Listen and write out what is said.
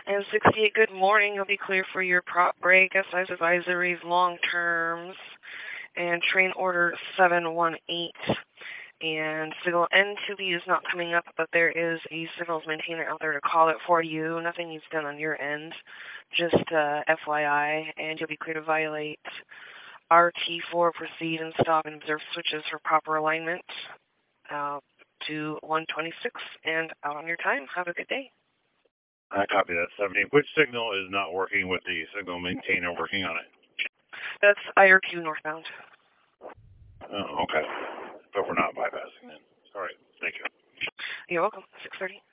And 68, good morning. You'll be clear for your prop break, SI's advisories, long terms, and train order 718. And signal N2B is not coming up, but there is a signals maintainer out there to call it for you. Nothing needs done on your end, just FYI, and you'll be clear to violate RT4, proceed and stop and observe switches for proper alignment to 126 and out on your time. Have a good day. I copy that, 70. Which signal is not working with the signal maintainer working on it? That's IRQ northbound. Oh, okay. But we're not bypassing then. All right. Thank you. You're welcome. 6:30.